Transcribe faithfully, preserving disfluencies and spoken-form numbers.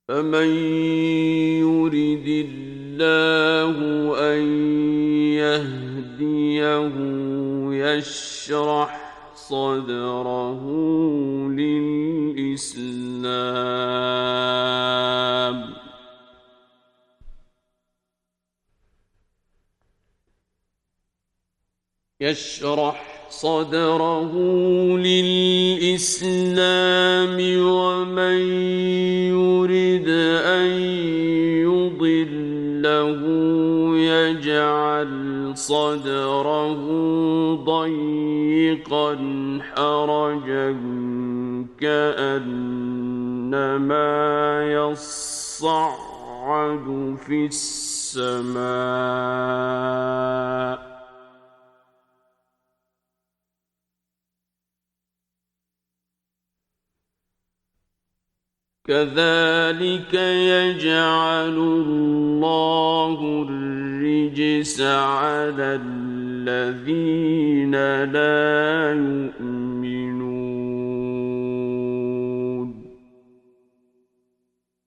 فمن يرد الله أن يهديه يشرح صدره للإسلام يشرح صدره للإسلام ومن يرد أن يضله يجعل صدره ضيقا حرجا كأنما يصعد في السماء كذلك يجعل الله الرجس على الذين لا يؤمنون